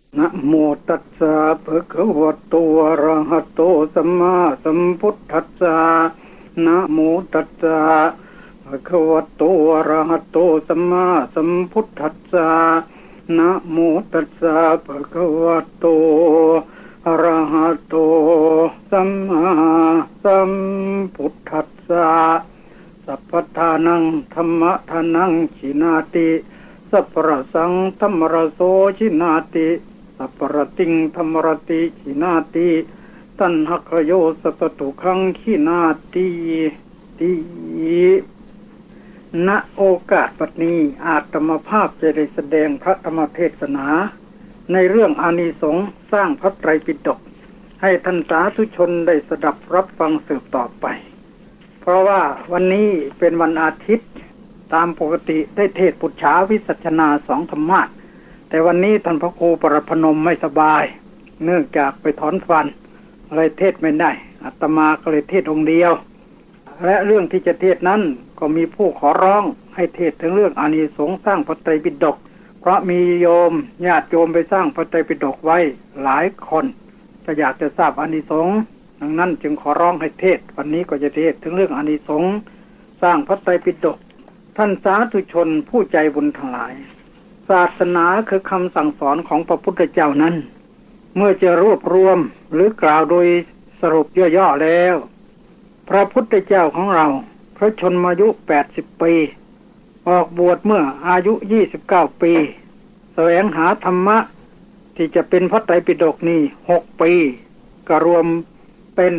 นะโมตัสสะภะคะวะโตอะระหะโตสัมมาสัมพุทธัสสะนะโมตัสสะภะคะวะโตอะระหะโตสัมมาสัมพุทธัสสะนะโมตัสสะภะคะวะโตอะระหะโตสัมมาสัมพุทธัสสะสัพพทานังธัมมะทานังชินาติสัพพะสังธัมมรโสชินาติสัพพะติงธัมมรติชินาติตัณหคโยสัตตุขังขินาติติณโอกาสบัดนี้อาตมาภาพจะได้แสดงพระธรรมเทศนาในเรื่องอานิสงส์สร้างพระไตรปิฎกให้ท่านสาธุชนได้สดับรับฟังสืบต่อไปเพราะว่าวันนี้เป็นวันอาทิตย์ตามปกติได้เทศน์ปุจฉาวิสัชนา2ธรรมาสน์แต่วันนี้ท่านพระครูปรพนมไม่สบายเนื่องจากไปถอนฟันเลยเทศไม่ได้อาตมาก็เลยเทศองค์เดียวและเรื่องที่จะเทศนั้นก็มีผู้ขอร้องให้เทศถึงเรื่องอานิสงส์สร้างพระไตรปิฎกเพราะมีโยมญาติโยมไปสร้างพระไตรปิฎกไว้หลายคนจะอยากจะทราบอานิสงส์ดังนั้นจึงขอร้องให้เทศวันนี้ก็จะเทศถึงเรื่องอานิสงส์สร้างพระไตรปิฎกท่านสาธุชนผู้ใจบุญทั้งหลายศาสนาคือคำสั่งสอนของพระพุทธเจ้านั้นเมื่อจะรวบรวมหรือกล่าวโดยสรุปย่อๆแล้วพระพุทธเจ้าของเราพระชนมายุ80ปีออกบวชเมื่ออายุ29ปีแสวงหาธรรมะที่จะเป็นพระไตรปิฎกนี่6ปีก็รวมเป็น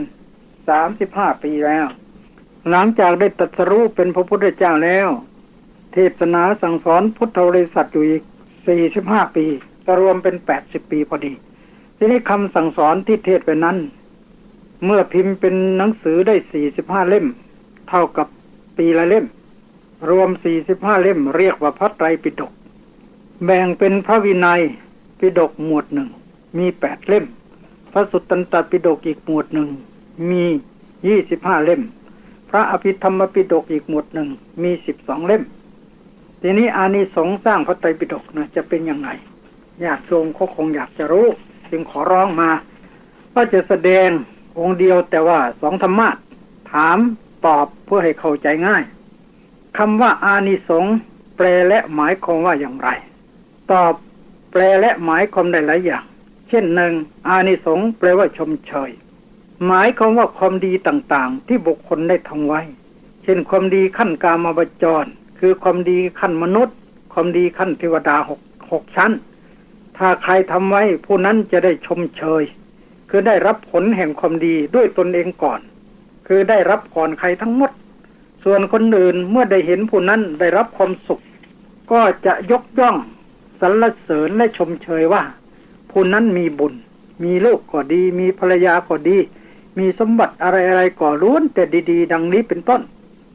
35ปีแล้วหลังจากได้ตรัสรู้เป็นพระพุทธเจ้าแล้วเทศนาสั่งสอนพุทธบริษัทอยู่อีก45ปีก็รวมเป็น80ปีพอดีทีนี้คำสั่งสอนที่เทศไปนั้นเมื่อพิมพ์เป็นหนังสือได้45เล่มเท่ากับปีละเล่มรวม45เล่มเรียกว่าพระไตรปิฎกแบ่งเป็นพระวินัยปิฎกหมวดหนึ่งมี8เล่มพระสุตตันตปิฎกอีกหมวดหนึ่งมี25เล่มพระอภิธรรมปิฎกอีกหมวดหนึ่งมี12เล่มทีนี้อานิสงส์สร้างพระไตรปิฎกนะจะเป็นยังไงญาติโยมเขาคงอยากจะรู้จึงขอร้องมาว่าจะแสดงองค์เดียวแต่ว่า2ธรรมะถามตอบเพื่อให้เข้าใจง่ายคำว่าอานิสงส์แปลและหมายความว่าอย่างไรตอบแปลและหมายความได้หลายอย่างเช่น1อานิสงส์แปลว่าชมเชยหมายความว่าความดีต่างๆที่บุคคลได้ทำไว้เช่นความดีขั้นกามวจรคือความดีขั้นมนุษย์ความดีขั้นเทวดา6ชั้นถ้าใครทำไว้ผู้นั้นจะได้ชมเชยคือได้รับผลแห่งความดีด้วยตนเองก่อนคือได้รับก่อนใครทั้งหมดส่วนคนอื่นเมื่อได้เห็นผู้นั้นได้รับความสุขก็จะยกย่องสรรเสริญและชมเชยว่าผู้นั้นมีบุญมีลูกก็ดีมีภรรยาก็ดีมีสมบัติอะไรๆก็ล้วนแต่ดีๆดังนี้เป็นต้น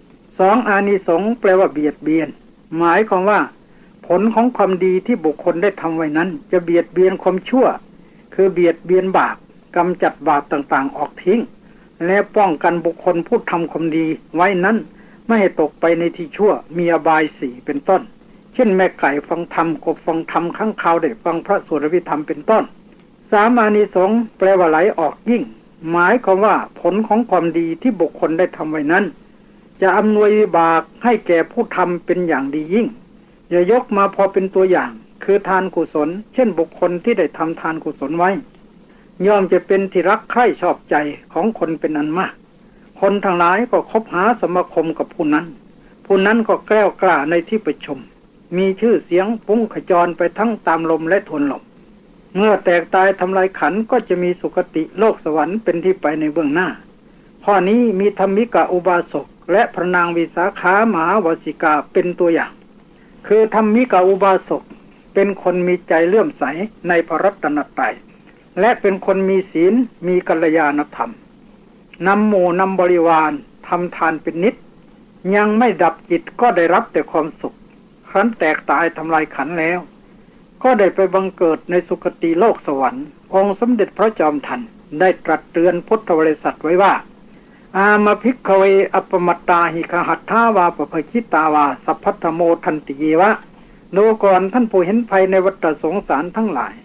2อานิสงส์แปลว่าเบียดเบียนหมายความว่าผลของความดีที่บุคคลได้ทำไว้นั้นจะเบียดเบียนความชั่วคือเบียดเบียนบาปกำจัดบาปต่างๆออกทิ้งและป้องกันบุคคลผู้ทำความดีไว้นั้นไม่ให้ตกไปในที่ชั่วมีอบาย4เป็นต้นเช่นแม่ไก่ฟังธรรมกบฟังธรรมข้างคาวได้ฟังพระสวดอภิธรรมเป็นต้น3อานิสงส์แปลว่าไหลออกยิ่งหมายความว่าผลของความดีที่บุคคลได้ทำไว้นั้นจะอำนวยวิบากให้แก่ผู้ทำเป็นอย่างดียิ่งอย่ายกมาพอเป็นตัวอย่างคือทานกุศลเช่นบุคคลที่ได้ทำทานกุศลไว้ย่อมจะเป็นที่รักใคร่ชอบใจของคนเป็นอันมากคนทั้งหลายก็คบหาสมาคมกับผู้นั้นก็แกล้วกล้าในที่ประชุมมีชื่อเสียงฟุ้งขจรไปทั้งตามลมและทวนลมเมื่อแตกตายทำลายขันก็จะมีสุคติโลกสวรรค์เป็นที่ไปในเบื้องหน้าข้อนี้มีธรรมิกะอุบาสกและพระนางวิสาขามหาวสิกาเป็นตัวอย่างคือธรรมิกะอุบาสกเป็นคนมีใจเลื่อมใสในพระรัตนตรัยและเป็นคนมีศีลมีกัลยาณธรรมนำหมู่นำบริวารทำทานเป็นนิจยังไม่ดับจิตก็ได้รับแต่ความสุขครั้นแตกตายทำลายขันแล้วก็ได้ไปบังเกิดในสุคติโลกสวรรค์องค์สมเด็จพระจอมทันได้ตรัสเตือนพุทธบริษัทไว้ว่าอามาภิกขเวอัปปมัตตาหิคหัตถาวาปภคิตาวาสัพพัทธโมทันติเยวะดูก่อนท่านผู้เห็นภัยในวัฏสงสารทั้งหลาย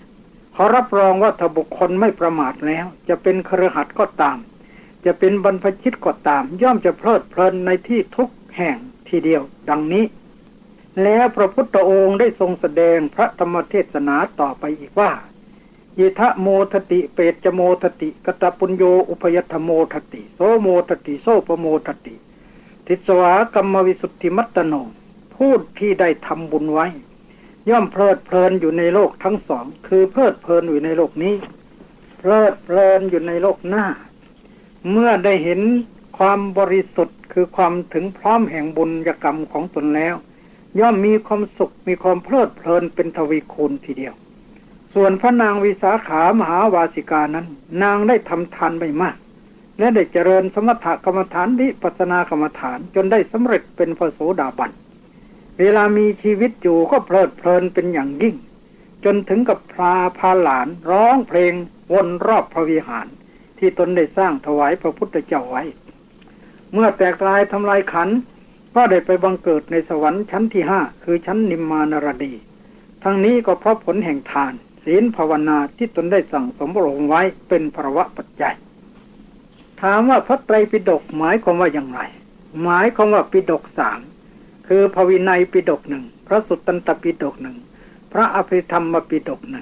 ขอรับรองว่าถ้าบุคคลไม่ประมาทแล้วจะเป็นคฤหัสถ์ก็ตามจะเป็นบรรพชิตก็ตามย่อมจะเพลิดเพลินในที่ทุกแห่งทีเดียวดังนี้แล้วพระพุทธองค์ได้ทรงแสดงพระธรรมเทศนาต่อไปอีกว่ายิทะโมทติเปจโมทติกตปุญโยอุปยัตถโมทติโสโมทติโสปโมทติทิสวากรรมวิสุทธิมัตตโนผู้ที่ได้ทำบุญไว้ย่อมเพลิดเพลินอยู่ในโลกทั้งสองคือเพลิดเพลินอยู่ในโลกนี้เพลิดเพลินอยู่ในโลกหน้าเมื่อได้เห็นความบริสุทธิ์คือความถึงพร้อมแห่งบุญกรรมของตนแล้วย่อมมีความสุขมีความเพลิดเพลินเป็นทวีคูณทีเดียวส่วนพระนางวิสาขามหาวาสิกานั้นนางได้ทำทานไปมากและได้เจริญสมถกรรมฐานวิปัสสนากรรมฐานจนได้สำเร็จเป็นพระโสดาบันเวลามีชีวิตอยู่ก็เพลิดเพลินเป็นอย่างยิ่งจนถึงกับพาหลานร้องเพลงวนรอบพระวิหารที่ตนได้สร้างถวายพระพุทธเจ้าไว้เมื่อแตกลายทำลายขันธ์ก็ได้ไปบังเกิดในสวรรค์ชั้นที่5คือชั้นนิมมานรดีทั้งนี้ก็เพราะผลแห่งทานศีลภาวนาที่ตนได้สั่งสมบรมไว้เป็นภวะปัจจัยถามว่าพระไตรปิฎกหมายความว่าอย่างไรหมายความว่าปิฎก3คือพระวินัยปิฎก1พระสุตตันตปิฎก1พระอภิธรรมปิฎก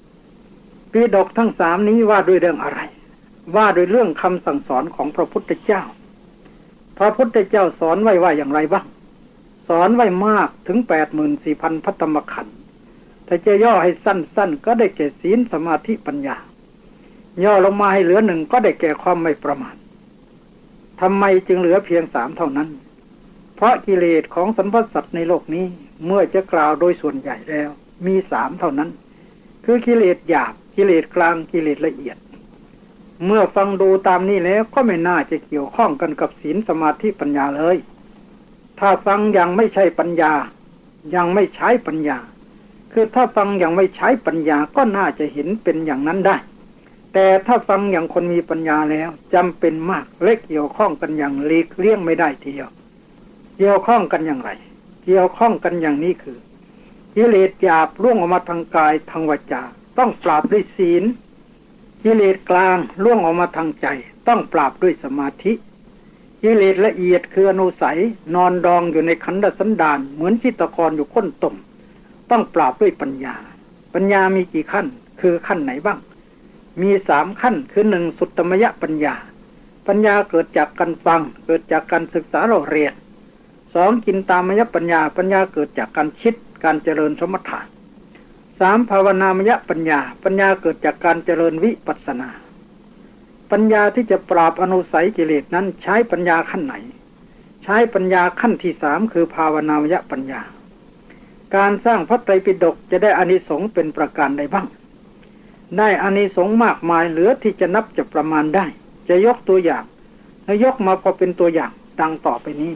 1ปิฎกทั้ง3นี้ว่าด้วยเรื่องอะไรว่าด้วยเรื่องคำสั่งสอนของพระพุทธเจ้าพระพุทธเจ้าสอนไว้ว่าอย่างไรบ้างสอนไว้มากถึง 84,000 พระธรรมขันธ์ถ้าจะย่อให้สั้นๆก็ได้แก่ศีลสมาธิปัญญาย่อลงมาให้เหลือ1ก็ได้แก่ความไม่ประมาททำไมจึงเหลือเพียง3เท่านั้นเพราะกิเลสของสรรพสัตว์ในโลกนี้เมื่อจะกล่าวโดยส่วนใหญ่แล้วมี3เท่านั้นคือกิเลสหยาบกิเลสกลางกิเลสละเอียดเมื่อฟังดูตามนี้แล้วก็ไม่น่าจะเกี่ยวข้องกันกับศีลสมาธิปัญญาเลยถ้าฟังยังไม่ใช่ปัญญายังไม่ใช้ปัญญาคือถ้าฟังยังไม่ใช้ปัญญาก็น่าจะเห็นเป็นอย่างนั้นได้แต่ถ้าฟังอย่างคนมีปัญญาแล้วจำเป็นมากและเกี่ยวข้องกันอย่างหลีกเลี่ยงไม่ได้ทีเดียวเกี่ยวข้องกันอย่างไรเกี่ยวข้องกันอย่างนี้คือกิเลสหยาบล่วงออกมาทางกายทางวาจาต้องปราบด้วยศีลกิเลสกลางล่วงออกมาทางใจต้องปราบด้วยสมาธิกิเลสละเอียดคืออนุสัยนอนดองอยู่ในขันธสันดานเหมือนจิตตกรอยู่ก้นตุ่มต้องปราบด้วยปัญญาปัญญามีกี่ขั้นคือขั้นไหนบ้างมี3ขั้นคือ1สุตตมยปัญญาปัญญาเกิดจากการฟังเกิดจากการศึกษาเราเรียน2จินตามยปัญญาปัญญาเกิดจากการคิดการเจริญสมถะ3ภาวนามยปัญญาปัญญาเกิดจากการเจริญวิปัสสนาปัญญาที่จะปราบอนุสัยกิเลสนั้นใช้ปัญญาขั้นไหนใช้ปัญญาขั้นที่3คือภาวนามยปัญญาการสร้างพระไตรปิฎกจะได้อานิสงส์เป็นประการใดบ้างได้อานิสงส์มากมายเหลือที่จะนับจะประมาณได้จะยกตัวอย่างและยกมาพอเป็นตัวอย่างดังต่อไปนี้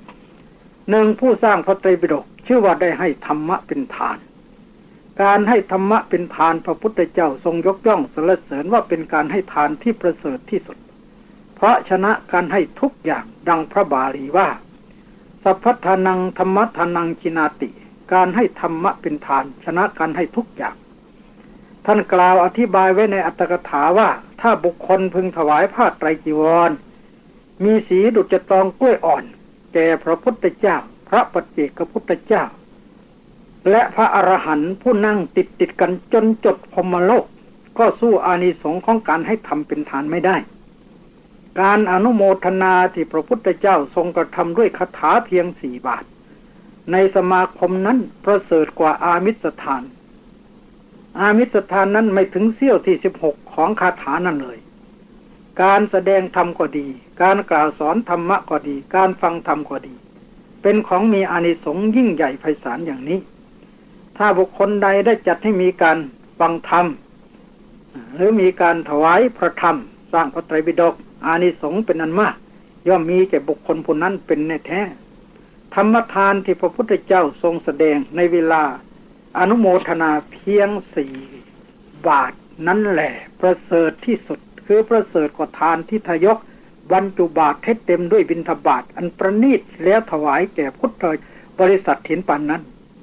1ผู้สร้างพระไตรปิฎกชื่อว่าได้ให้ธรรมะเป็นทานการให้ธรรมะเป็นทานพระพุทธเจ้าทรงยกย่องสรรเสริญว่าเป็นการให้ทานที่ประเสริฐที่สุดเพราะชนะการให้ทุกอย่างดังพระบาลีว่าสัพพทานังธรรมทานังชินาติการให้ธรรมะเป็นทานชนะการให้ทุกอย่างท่านกล่าวอธิบายไว้ในอัตถกถาว่าถ้าบุคคลพึงถวายผ้าไตรจีวรมีสีดุจตองกล้วยอ่อนแก่พระพุทธเจ้าพระปัจเจกพุทธเจ้าและพระอรหันต์ผู้นั่งติดกันจนจดพรหมโลกก็สู้อานิสงส์ของการให้ทำเป็นทานไม่ได้การอนุโมทนาที่พระพุทธเจ้าทรงกระทำด้วยคาถาเพียง4 บาทในสมาคมนั้นประเสริฐกว่าอามิสทานอามิสทานนั้นไม่ถึงเสี้ยวที่16ของคาถานั้นเลยการแสดงธรรมก็ดีการกล่าวสอนธรรมะก็ดีการฟังธรรมก็ดีเป็นของมีอานิสงส์ยิ่งใหญ่ไพศาลอย่างนี้ถ้าบุคคลใดได้จัดให้มีการฟังธรรมหรือมีการถวายพระธรรมสร้างพระไตรปิฎกอานิสงส์เป็นอันมากย่อมมีแก่บุคคลผู้นั้นเป็นแน่แท้ธรรมทานที่พระพุทธเจ้าทรงแสดงในเวลาอนุโมทนาเพียง4 บาทนั้นแหละประเสริฐที่สุดคือประเสริฐกว่าทานที่ทยกบรรจุบาตรให้เต็มด้วยบิณฑบาตอันประณีตแล้วถวายแก่พุทธบริษัทถินปานนั้น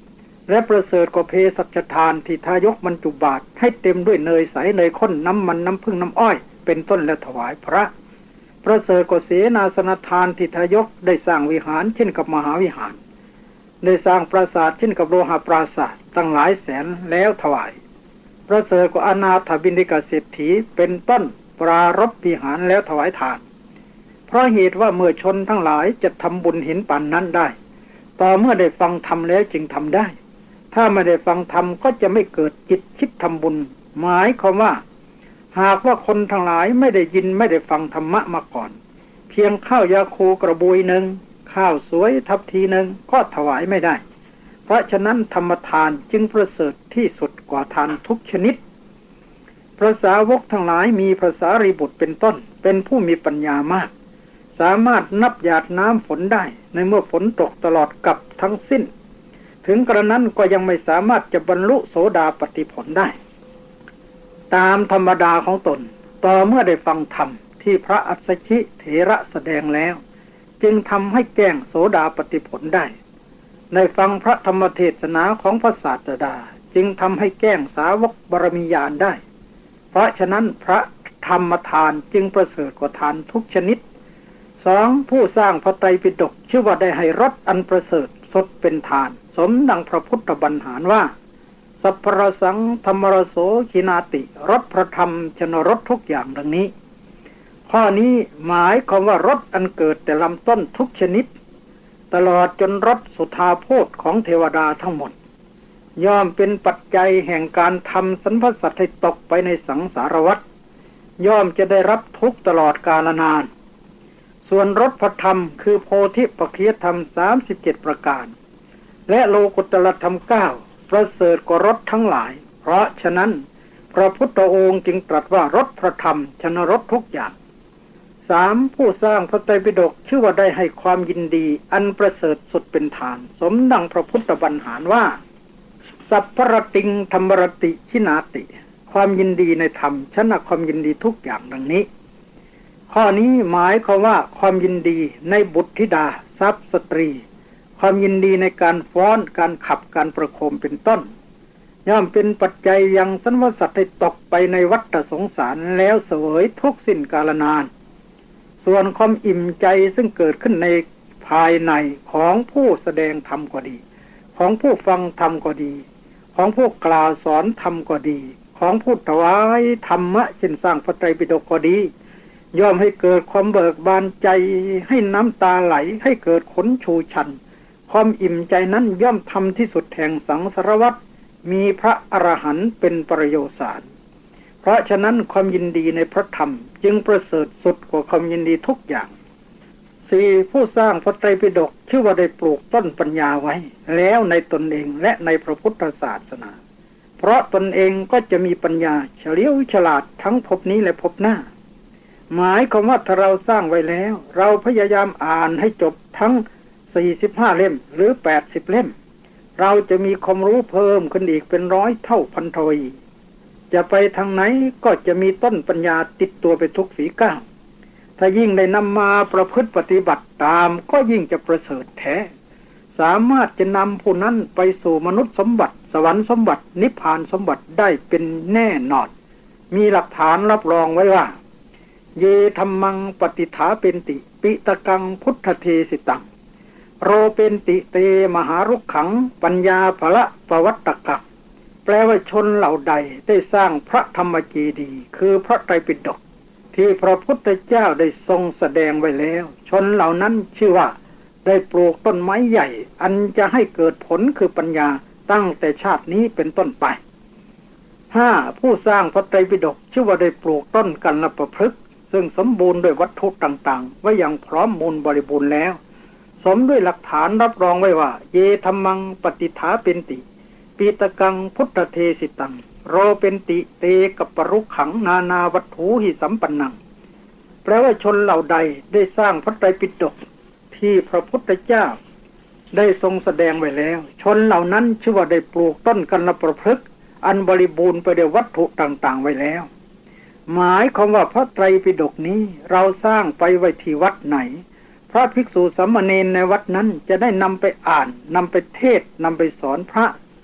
และประเสริฐกว่าเภสัชทานที่ทายกบรรจุบาตรให้เต็มด้วยเนยใสเนยข้นน้ำมันน้ำผึ้งน้ำอ้อยเป็นต้นและถวายพระประเสริฐกว่าเสนาสนทานที่ทายกได้สร้างวิหารเช่นกับมหาวิหารได้สร้างปราสาทเช่นกับโลหะปราสาทตั้งหลายแสนแล้วถวายประเสริฐกว่าอนาถบิณฑิกเศรษฐีเป็นต้นปรารภวิหารแล้วถวายทานเพราะเหตุว่าเมื่อชนทั้งหลายจะทำบุญเห็นป่านนั้นได้ต่อเมื่อได้ฟังธรรมแล้วจึงทำได้ถ้าไม่ได้ฟังธรรมก็จะไม่เกิดจิตคิดทำบุญหมายความว่าหากว่าคนทั้งหลายไม่ได้ยินไม่ได้ฟังธรรมะมาก่อนเพียงข้าวยาคูกระบุยหนึ่งข้าวสวยทัพทีหนึ่งก็ถวายไม่ได้เพราะฉะนั้นธรรมทานจึงประเสริฐที่สุดกว่าทานทุกชนิดพระสาวกทั้งหลายมีพระสารีบุตรเป็นต้นเป็นผู้มีปัญญามากสามารถนับหยาดน้ำฝนได้ในเมื่อฝนตกตลอดกับทั้งสิ้นถึงกระนั้นก็ยังไม่สามารถจะบรรลุโสดาปัตติผลได้ตามธรรมดาของตนต่อเมื่อได้ฟังธรรมที่พระอัสสชิเถระแสดงแล้วจึงทำให้แจ้งโสดาปัตติผลได้ในฟังพระธรรมเทศนาของพระศาสดาจึงทำให้แจ้งสาวกบารมีญาณได้เพราะฉะนั้นพระธรรมทานจึงประเสริฐกว่าทานทุกชนิดสองผู้สร้างพระไตรปิฎกชื่อว่าได้ให้รสอันประเสริฐสดเป็นทานสมดังพระพุทธบัญหารว่าสัพพรสังธรรมรโสขินาติรสพระธรรมชนรสทุกอย่างดังนี้ข้อนี้หมายความว่ารสอันเกิดแต่ลำต้นทุกชนิดตลอดจนรสสุทาโพธของเทวดาทั้งหมดย่อมเป็นปัจจัยแห่งการทำสรรพสัตว์ให้ตกไปในสังสารวัฏย่อมจะได้รับทุกข์ตลอดกาลนานส่วนรสพระธรรมคือโพธิปัจจยธรรม37ประการและโลกุตตรธรรม9ประเสริฐกว่ารสทั้งหลายเพราะฉะนั้นพระพุทธองค์จึงตรัสว่ารสพระธรรมชนะรสทุกอย่างสามผู้สร้างพระไตรปิฎกชื่อว่าได้ให้ความยินดีอันประเสริฐสุดเป็นฐานสมดังพระพุทธบัญหารว่าสัพพรติงธรรมรติชินาติความยินดีในธรรมชนะความยินดีทุกอย่างดังนี้ข้อนี้หมายความว่าความยินดีในบุตรธิดาทรัพย์สตรีความยินดีในการฟ้อนการขับการประโคมเป็นต้นย่อมเป็นปัจจัยยังสรรพสัตว์ให้ตกไปในวัฏสงสารแล้วเสวยทุกสิ้นกาลนานส่วนความอิ่มใจซึ่งเกิดขึ้นในภายในของผู้แสดงธรรมก็ดีของผู้ฟังธรรมก็ดีของผู้กล่าวสอนธรรมก็ดีของผู้ถวายธรรมะเช่นสร้างพระไตรปิฎกก็ดีย่อมให้เกิดความเบิกบานใจให้น้ำตาไหลให้เกิดขนชูชันความอิ่มใจนั้นย่อมทำที่สุดแห่งสังสารวัฏมีพระอรหันต์เป็นประโยชน์เพราะฉะนั้นความยินดีในพระธรรมจึงประเสริฐสุดกว่าความยินดีทุกอย่างสี่ผู้สร้างพระไตรปิฎกชื่อว่าได้ปลูกต้นปัญญาไว้แล้วในตนเองและในพระพุทธศาสนาเพราะตนเองก็จะมีปัญญาเฉลียวฉลาดทั้งภพนี้และภพหน้าหมายความว่าถ้าเราสร้างไว้แล้วเราพยายามอ่านให้จบทั้ง45เล่มหรือ80เล่มเราจะมีความรู้เพิ่มขึ้นอีกเป็น100 เท่าพันทวีจะไปทางไหนก็จะมีต้นปัญญาติดตัวไปทุกฝีก้าวถ้ายิ่งได้นำมาประพฤติปฏิบัติตามก็ยิ่งจะประเสริฐแท้สามารถจะนำผู้นั้นไปสู่มนุษย์สมบัติสวรรค์สมบัตินิพพานสมบัติได้เป็นแน่นอนมีหลักฐานรับรองไว้ว่าเยธัมมังปฏิฐาเป็นติปิตกังพุทธเทสิตังโรเป็นติเตมหารุกขังปัญญาภละปวัตตกังแปลว่าชนเหล่าใดได้สร้างพระธรรมเจดีย์คือพระไตรปิฎกที่พระพุทธเจ้าได้ทรงแสดงไว้แล้วชนเหล่านั้นชื่อว่าได้ปลูกต้นไม้ใหญ่อันจะให้เกิดผลคือปัญญาตั้งแต่ชาตินี้เป็นต้นไปห้าผู้สร้างพระไตรปิฎกชื่อว่าได้ปลูกต้นกัณปพฤกษ์ซึ่งสมบูรณ์ด้วยวัตถุต่างๆไว้อย่างพร้อมมูลบริบูรณ์แล้วสมด้วยหลักฐานรับรองไว้ว่าเยธัมมังปฏิฐาเป็นติปีตกังพุทธเทสิตังโรเป็นติเตกับปรุขังนานาวัตถุหิสัมปันนังแปลว่าชนเหล่าใดได้สร้างพระไตรปิฎกที่พระพุทธเจ้าได้ทรงแสดงไว้แล้วชนเหล่านั้นชื่อว่าได้ปลูกต้นกัณปพฤกษ์อันบริบูรณ์ไปด้วยวัตถุต่างๆไว้แล้วหมายความว่าพระไตรปิฎกนี้เราสร้างไปไว้ที่วัดไหนพระภิกษุสามเณรในวัดนั้นจะได้นำไปอ่านนำไปเทศน์นำไปสอนพระ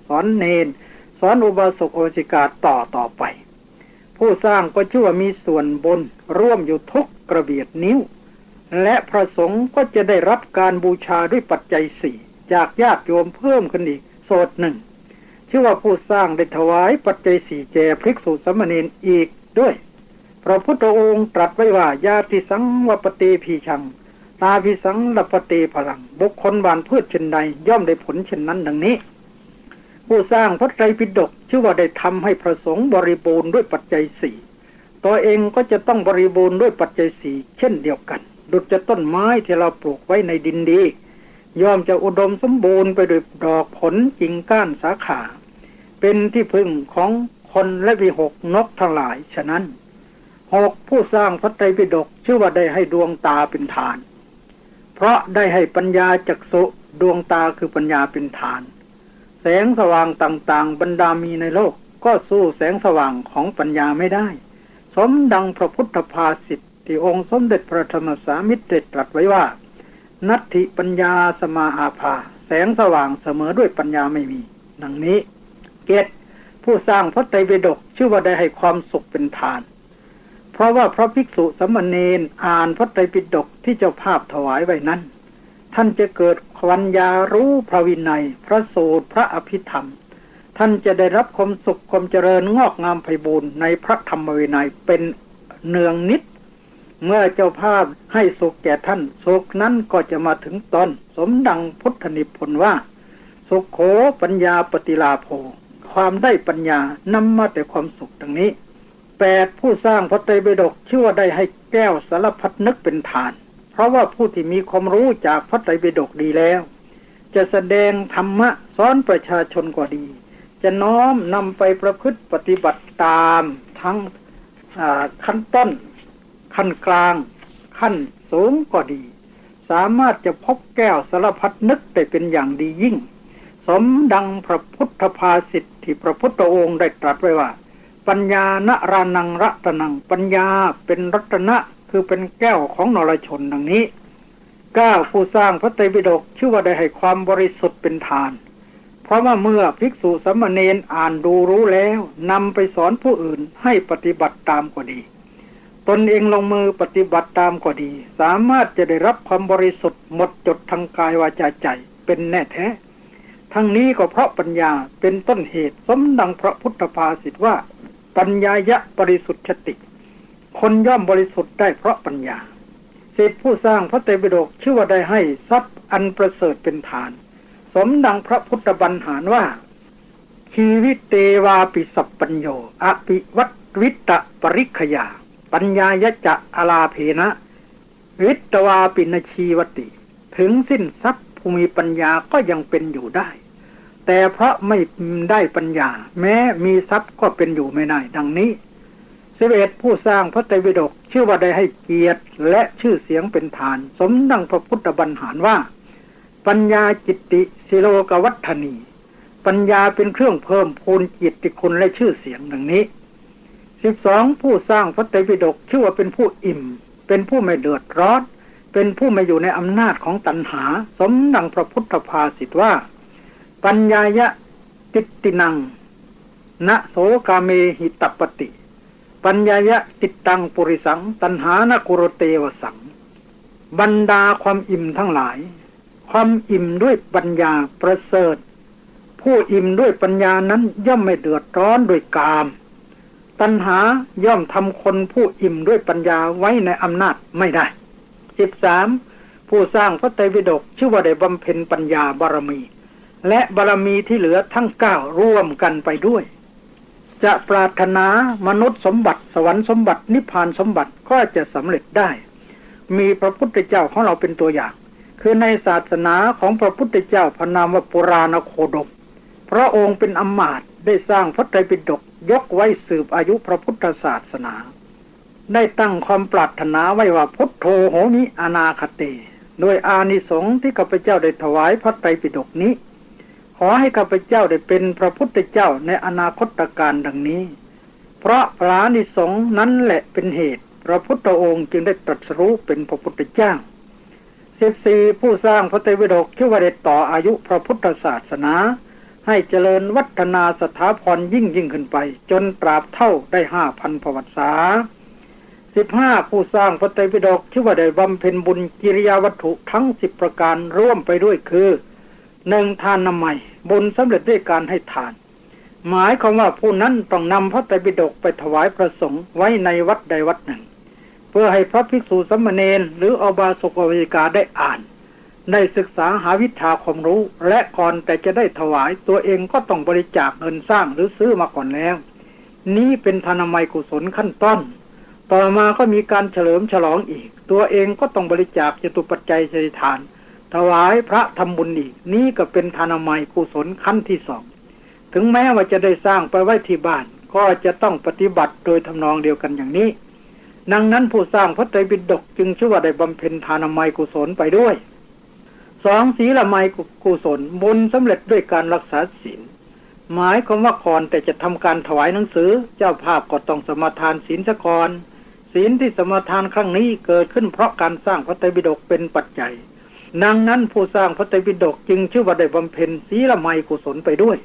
อนเณรสอนอุบาสกอุบาสิกาต่อไปผู้สร้างก็ชื่อว่ามีส่วนบุญร่วมอยู่ทุกกระเบียดนิ้วและพระสงฆ์ก็จะได้รับการบูชาด้วยปัจจัยสี่จากญาติโยมเพิ่มขึ้นอีกโสดหนึ่งชื่อว่าผู้สร้างได้ถวายปัจจัยสี่แก่ภิกษุสามเณรอีกด้วยพระพุทธองค์ตรัสไว้ว่าญาติสังวปเตพีชังตาภิสังลปเตพลังบุคคลหว่านพืชเช่นใดย่อมได้ผลเช่นนั้นดังนี้ผู้สร้างพระไตรปิฎกชื่อว่าได้ทำให้พระสงฆ์บริบูรณ์ด้วยปัจจัยสี่ตัวเองก็จะต้องบริบูรณ์ด้วยปัจจัยสี่เช่นเดียวกันดุจจะต้นไม้ที่เราปลูกไว้ในดินดีย่อมจะอุดมสมบูรณ์ไปด้วยดอกผลกิ่งก้านสาขาเป็นที่พึ่งของคนและวิหกนกทั้งหลายฉะนั้นหกผู้สร้างพระไตรปิฎกชื่อว่าได้ให้ดวงตาเป็นฐานเพราะได้ให้ปัญญาจักษุดวงตาคือปัญญาเป็นฐานแสงสว่างต่างๆบรรดามีในโลกก็สู้แสงสว่างของปัญญาไม่ได้สมดังพระพุทธภาษิตที่องค์สมเด็จพระธรรมสามิตรตรัสไว้ว่านัตถิปัญญาสมาอาภาแสงสว่างเสมอด้วยปัญญาไม่มีดังนี้เกตผู้สร้างพระไตรปิฎกชื่อว่าได้ให้ความสุขเป็นฐานเพราะว่าพระภิกษุสามเณรอ่านพระไตรปิฎกที่เจ้าภาพถวายไว้นั้นท่านจะเกิดปัญญารู้พระวินัยพระสูตรพระอภิธรรมท่านจะได้รับความสุขความเจริญงอกงามไพบูรณ์ในพระธรรมวินัยเป็นเนืองนิดเมื่อเจ้าภาพให้สุขแก่ท่านสุขนั้นก็จะมาถึงตนสมดังพุทธนิพนธ์ว่าสุขโขปัญญาปฏิลาโภความได้ปัญญานำมาแต่ความสุขดังนี้แปดผู้สร้างพระไตรปิฎกชื่อว่าได้ให้แก้วสารพัดนึกเป็นฐานเพราะว่าผู้ที่มีความรู้จากพระไตรปิฎกดีแล้วจะแสดงธรรมะสอนประชาชนก็ดีจะน้อมนำไปประพฤติปฏิบัติตามทั้งขั้นต้นขั้นกลางขั้นสูงก็ดีสามารถจะพบแก้วสารพัดนึกได้เป็นอย่างดียิ่งสมดังพระพุทธภาษิตที่พระพุทธองค์ได้ตรัสไว้ว่าปัญญาณรานังรัตนังปัญญาเป็นรัตนะคือเป็นแก้วของนรชนดังนี้9ผู้สร้างพระไตรปิฎกชื่อว่าได้ให้ความบริสุทธิ์เป็นฐานเพราะว่าเมื่อภิกษุสามเณรอ่านดูรู้แล้วนำไปสอนผู้อื่นให้ปฏิบัติตามก็ดีตนเองลงมือปฏิบัติตามก็ดีสามารถจะได้รับความบริสุทธิ์หมดจดทางกายวาจาใจเป็นแน่แท้ทั้งนี้ก็เพราะปัญญาเป็นต้นเหตุสมดังพระพุทธภาษิตว่าปัญญายะบริสุทธิ์ชติคนย่อมบริสุทธิ์ได้เพราะปัญญา10ผู้สร้างพระไตรปิฎกชื่อว่าได้ให้ทรัพย์อันประเสริฐเป็นฐานสมดังพระพุทธบัญหารว่าชีวิตเตวาปิสัพปัญโยอภิวัตวิตตปริคยาปัญญายะจะอลาเพนะวิตวาปินชีวติถึงสิ้นทรัพย์ผู้มีปัญญาก็ยังเป็นอยู่ได้แต่เพราะไม่ได้ปัญญาแม้มีทรัพย์ก็เป็นอยู่ไม่ได้ดังนี้11ผู้สร้างพระไตรปิฎกชื่อว่าได้ให้เกียรติและชื่อเสียงเป็นฐานสมดังพระพุทธบัญหารว่าปัญญาจิตติสิโลกวัฏฏนีปัญญาเป็นเครื่องเพิ่มพูนจิตติคุณและชื่อเสียงดังนี้12ผู้สร้างพระไตรปิฎกชื่อว่าเป็นผู้อิ่มเป็นผู้ไม่เดือดร้อนเป็นผู้ไม่อยู่ในอำนาจของตัณหาสมดังพระพุทธภาษิตว่าปัญญายะติตินังนะโสกาเมหิตัปปติปัญญายะติตังปุริสังตัณหานกุรเตวสังบรรดาความอิ่มทั้งหลายความอิ่มด้วยปัญญาประเสริฐผู้อิ่มด้วยปัญญานั้นย่อมไม่เดือดร้อนด้วยกามตัณหาย่อมทำคนผู้อิ่มด้วยปัญญาไว้ในอำนาจไม่ได้13ผู้สร้างพระไตรปิฎกชื่อว่าได้บำเพ็ญปัญญาบารมีและบารมีที่เหลือทั้ง9ร่วมกันไปด้วยจะปรารถนามนุษย์สมบัติสวรรค์สมบัตินิพพานสมบัติก็จะสำเร็จได้มีพระพุทธเจ้าของเราเป็นตัวอย่างคือในศาสนาของพระพุทธเจ้าพระนามว่าปุราณโคดมพระองค์เป็นอมาตย์ได้สร้างพระไตรปิฎกยกไว้สืบอายุพระพุทธศาสนาได้ตั้งความปรารถนาไว้ว่าพุทโธโหมิอนาคเตโดยอานิสงส์ที่ข้าพเจ้าได้ถวายพระไตรปิฎกนี้ขอให้ข้าพเจ้าได้เป็นพระพุทธเจ้าในอนาคตการดังนี้เพราะพระอานิสงส์นั้นแหละเป็นเหตุพระพุทธองค์จึงได้ตรัสรู้เป็นพระพุทธเจ้า14ผู้สร้างพระไตรปิฎกชื่อว่าได้ต่ออายุพระพุทธศาสนาใให้เจริญวัฒนาสถาพรยิ่งขึ้นไปจนตราบเท่าได้ 5,000 ประวัติศาสตร์15ผู้สร้างพระไตรปิฎกชื่อว่าได้บำเพ็ญบุญกิริยาวัตถุทั้ง10ประการร่วมไปด้วยคือ 1. ทานนามัยบุญสำเร็จด้วยการให้ทานหมายความว่าผู้นั้นต้องนำพระไตรปิฎกไปถวายพระสงฆ์ไว้ในวัดใดวัดหนึ่งเพื่อให้พระภิกษุสามเณรหรืออุบาสกอุบาสิกาได้อ่านได้ศึกษาหาวิชาความรู้และก่อนแต่จะได้ถวายตัวเองก็ต้องบริจาคเงินสร้างหรือซื้อมาก่อนแล้วนี้เป็นทานามัยกุศลขั้นต้นต่อมาก็มีการเฉลิมฉลองอีกตัวเองก็ต้องบริจาคจตุปัจจัยใช้ทานถวายพระทำบุญอีกนี้ก็เป็นทานามัยกุศลขั้นที่สองถึงแม้ว่าจะได้สร้างไปไว้ที่บ้านก็จะต้องปฏิบัติโดยทำนองเดียวกันอย่างนี้ดังนั้นผู้สร้างพระไตรปิฎกจึงชื่อว่าได้บำเพ็ญทานามัยกุศลไปด้วย 2. ศีลมัยกุศลบุญสำเร็จด้วยการรักษาศีลหมายความว่าก่อนแต่จะทำการถวายหนังสือเจ้าภาพก็ต้องสมาทานศีลซะก่อนศีลที่สมาทานครั้งนี้เกิดขึ้นเพราะการสร้างพระไตรปิฎกเป็นปัจจัยดังนั้นผู้สร้างพระไตรปิฎกจึงชื่อว่าได้บำเพ็ญศีลมัยกุศลไปด้วย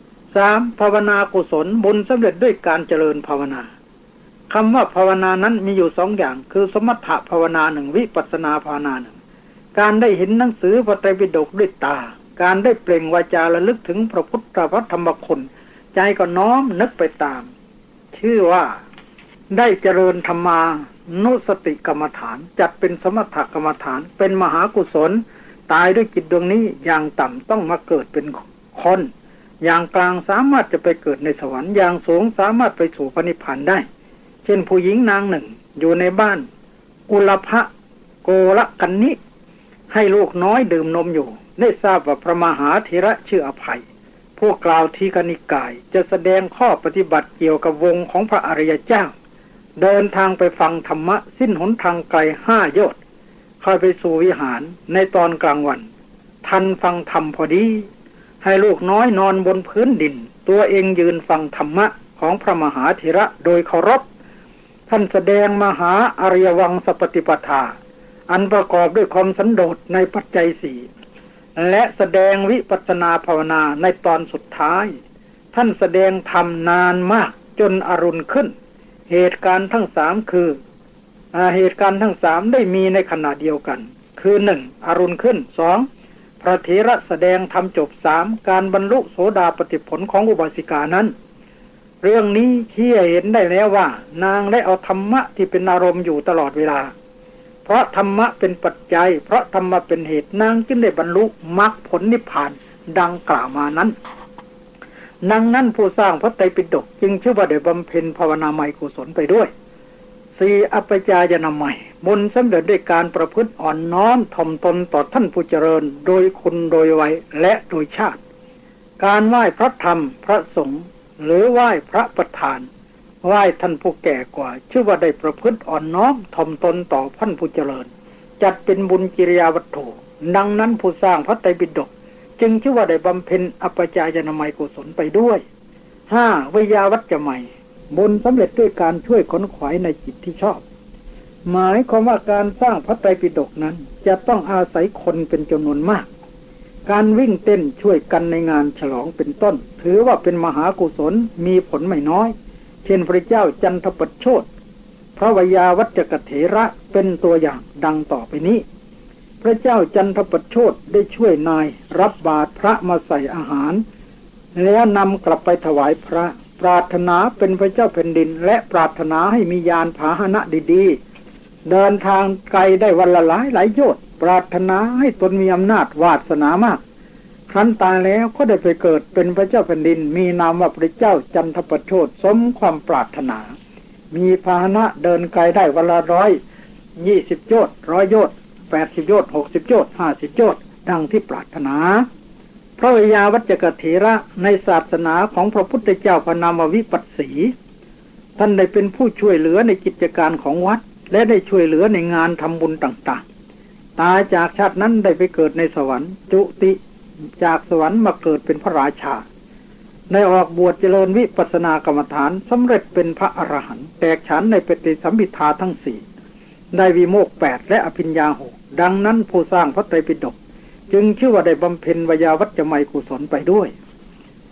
3. ภาวนากุศลบุญสำเร็จด้วยการเจริญภาวนาคำว่าภาวนานั้นมีอยู่2 อย่างคือสมถะภาวนา1วิปัสสนาภาวนา1การได้เห็นหนังสือพระไตรปิฎกด้วยตาการได้เปล่งวาจาระลึกถึงพระพุทธพระธรรมคุณใจก็น้อมนึกไปตามชื่อว่าได้เจริญธรรมานุสติกรรมฐานจัดเป็นสมถกรรมฐานเป็นมหากุศลตายด้วยจิตดวงนี้อย่างต่ำต้องมาเกิดเป็นคนอย่างกลางสามารถจะไปเกิดในสวรรค์อย่างสูงสามารถไปสู่พระนิพพานได้เช่นผู้หญิงนางหนึ่งอยู่ในบ้านกุลภะโกลกันนิให้ลูกน้อยดื่มนมอยู่ได้ทราบว่าพระมหาเถระชื่ออภัยผู้กล่าวทีฆนิกายจะแสดงข้อปฏิบัติเกี่ยวกับวงของพระอริยเจ้าเดินทางไปฟังธรรมะสิ้นหนทางไกล5 โยชน์เข้าไปสู่วิหารในตอนกลางวันทันฟังธรรมพอดีให้ลูกน้อยนอนบนพื้นดินตัวเองยืนฟังธรรมะของพระมหาเถระโดยเคารพท่านแสดงมหาอริยวังสปฏิปทาอันประกอบด้วยความสันโดษในปัจจัย4และแสดงวิปัสสนาภาวนาในตอนสุดท้ายท่านแสดงธรรมนานมากจนอรุณขึ้นเหตุการณ์ทั้ง3คือเหตุการณ์ทั้ง3ได้มีในขณะเดียวกันคือ1อรุณขึ้น2พระเถระแสดงธรรมจบ3การบรรลุโสดาปัตติผลของอุบาสิกานั้นเรื่องนี้ชี้ให้เห็นได้แล้วว่านางได้เอาธรรมะที่เป็นอารมณ์อยู่ตลอดเวลาเพราะธรรมะเป็นปัจจัยเพราะธรรมะเป็นเหตุนางจึงได้บรรลุมรรคผลนิพพานดังกล่าวมานั้นดังนั้นผู้สร้างพระไตรปิฎกจึงชื่อว่าได้บำเพ็ญภาวนามัยกุศลไปด้วย 4. อัปปจายนามัยบุญสำเร็จด้วยการประพฤติอ่อนน้อมถ่อมตนต่อท่านผู้เจริญโดยคุณโดยวัยและโดยชาติการไหว้พระธรรมพระสงฆ์หรือไหว้พระประธานไหว้ท่านผู้แก่กว่าชื่อว่าได้ประพฤติอ่อนน้อมถ่อมตนต่อท่านผู้เจริญจัดเป็นบุญกิริยาวัตถุดังนั้นผู้สร้างพระไตรปิฎกจึงชื่อว่าได้บำเพ็ญอัปปจายนามัยกุศลไปด้วย 5. วิยาวัจจะใหม่บุญสำเร็จด้วยการช่วยขนขวายในจิตที่ชอบหมายความว่าการสร้างพระไตรปิฎกนั้นจะต้องอาศัยคนเป็นจำนวนมากการวิ่งเต้นช่วยกันในงานฉลองเป็นต้นถือว่าเป็นมหากุศลมีผลไม่น้อยเช่นพระเจ้าจันทปโชติพระวิยาวัจกเถระเป็นตัวอย่างดังต่อไปนี้พระเจ้าจันทปโชติได้ช่วยนายรับบาตรพระมาใส่อาหารแล้วนำกลับไปถวายพระปรารถนาเป็นพระเจ้าแผ่นดินและปรารถนาให้มียานพาหนะดีๆเดินทางไกลได้วันละหลายโยชน์ปรารถนาให้ตนมีอำนาจวาสนามากครั้นตายแล้วก็ได้ไปเกิดเป็นพระเจ้าแผ่นดินมีนามว่าพระเจ้าจันทปโชติสมความปรารถนามีพาหนะเดินไกลได้วันละ120 โยชน์100 โยชน์80 โยชน์60 โยชน์50 โยชน์ดังที่ปรารถนาพระวิยาวัจกเถระในศาสนาของพระพุทธเจ้าพระนามวิปัสสีท่านได้เป็นผู้ช่วยเหลือในกิจการของวัดและได้ช่วยเหลือในงานทำบุญต่างๆตายจากชาตินั้นได้ไปเกิดในสวรรค์จุติจากสวรรค์มาเกิดเป็นพระราชาได้ออกบวชเจริญวิปัสสนากรรมฐานสำเร็จเป็นพระอรหันต์แตกฉานในปฏิสัมภิทาทั้ง4ได้วิโมกข์8และอภิญญา6ดังนั้นผู้สร้างพระไตรปิฎกจึงชื่อว่าได้บำเพ็ญวิยาวัจจะไมยกุศลไปด้วย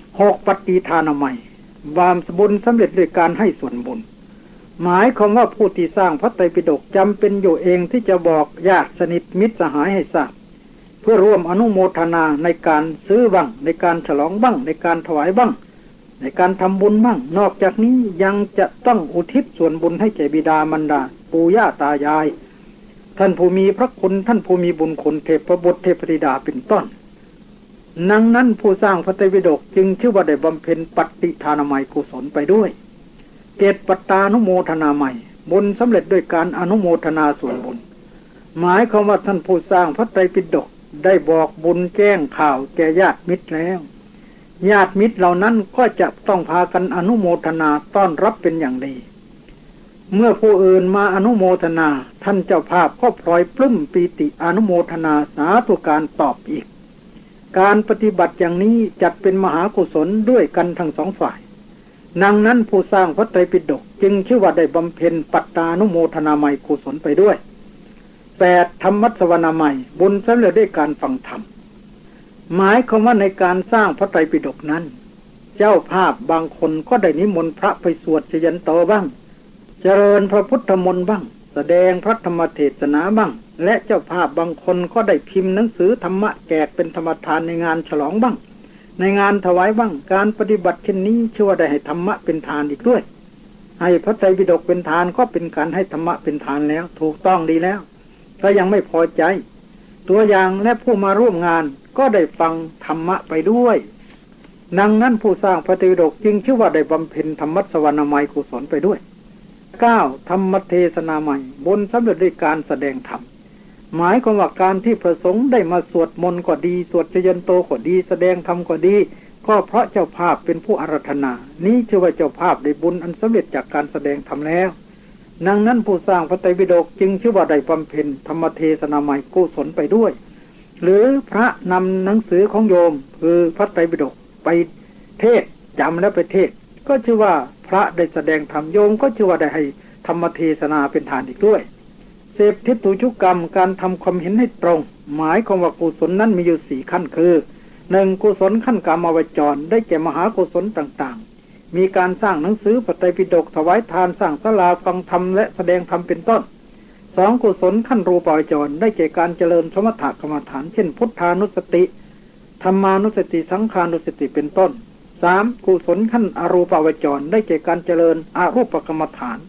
6. ปฏิทานามัยบามบุญสำเร็จด้วยการให้ส่วนบุญหมายความว่าผู้ที่สร้างพระไตรปิฎกจำเป็นอยู่เองที่จะบอกญาติสนิทมิตรสหายให้ทราบเพื่อร่วมอนุโมทนาในการซื้อบ้างในการฉลองบ้างในการถวายบ้างในการทำบุญบ้างนอกจากนี้ยังจะต้องอุทิศส่วนบุญให้แก่บิดามารดาปู่ย่าตายายท่านผู้มีพระคุณท่านผู้มีบุญคุณเทพบุตรเทพธิดาเป็นต้นดังนั้นผู้สร้างพระไตรปิฎกจึงชื่อว่าได้บำเพ็ญปฏิทานามัยกุศลไปด้วยเกตปตานุโมทนาใหม่บุญสำเร็จด้วยการอนุโมทนาส่วนบุญหมายความว่าท่านผู้สร้างพระไตรปิฎกได้บอกบุญแจ้งข่าวแก่ญาติมิตรแล้วญาติมิตรเหล่านั้นก็จะต้องพากันอนุโมทนาต้อนรับเป็นอย่างดีเมื่อผู้อื่นมาอนุโมทนาท่านเจ้าภาพก็พลอยปลื้มปีติอนุโมทนาสาธุการตอบอีกการปฏิบัติอย่างนี้จัดเป็นมหากุศลด้วยกันทั้งสองฝ่ายดังนั้นผู้สร้างพระไตรปิฎกจึงชื่อว่าได้บำเพ็ญปัตตานุโมทนามัยกุศลไปด้วย 8. ธรรมัสสวนามัยบุญสำเร็จด้วยการฟังธรรมหมายความว่าในการสร้างพระไตรปิฎกนั้นเจ้าภาพบางคนก็ได้นิมนต์พระไปสวดชยันโตบ้างเจริญพระพุทธมนต์บ้างแสดงพระธรรมเทศนาบ้างและเจ้าภาพบางคนก็ได้พิมพ์หนังสือธรรมะแจกเป็นธรรมทานในงานฉลองบ้างในงานถวายบ้างการปฏิบัติเช่นนี้ชื่อว่าได้ให้ธรรมะเป็นทานอีกด้วยให้พระไตรปิฎกเป็นทานก็เป็นการให้ธรรมะเป็นทานแล้วถูกต้องดีแล้วถ้ายังไม่พอใจตัวอย่างและผู้มาร่วมงานก็ได้ฟังธรรมะไปด้วยดังนั้นผู้สร้างพระไตรปิฎกจึงชื่อว่าได้บำเพ็ญธรรมัสสวนามัยกุศลไปด้วย 9. ธรรมเทศนามัยบุญสำเร็จด้วยการแสดงธรรมหมายความว่าการที่พระสงฆ์ได้มาสวดมนต์ก็ดีสวดชยันโตก็ดีแสดงธรรมก็ดีก็เพราะเจ้าภาพเป็นผู้อาราธนานี้ชื่อว่าเจ้าภาพได้บุญอันสำเร็จจากการแสดงธรรมแล้วดังนั้นผู้สร้างพระไตรปิฎกจึงชื่อว่าได้บำเพ็ญธรรมเทศนามัยกุศลไปด้วยหรือพระนำหนังสือของโยมคือพระไตรปิฎกไปเทศจำแล้วไปเทศก็ชื่อว่าพระได้แสดงธรรมโยมก็ชื่อว่าได้ให้ธรรมเทศนาเป็นทานอีกด้วยเสพทิฏฐุชุกรรมการทำความเห็นให้ตรงหมายความว่ากุศลนั้นมีอยู่4ขั้นคือ 1. กุศลขั้นกามวจรได้แก่มหากุศลต่างๆมีการสร้างหนังสือพระไตรปิฎกถวายทานสร้างศาลาฟังธรรมและแสดงธรรมเป็นต้น 2. กุศลขั้นรูปาวจรได้แก่การเจริญสมถกรรมฐานเช่นพุทธานุสติธรรมานุสติสังขานุสติเป็นต้น 3. กุศลขั้นอรูปาวจรได้แก่การเจริญอารูปกรรมฐาน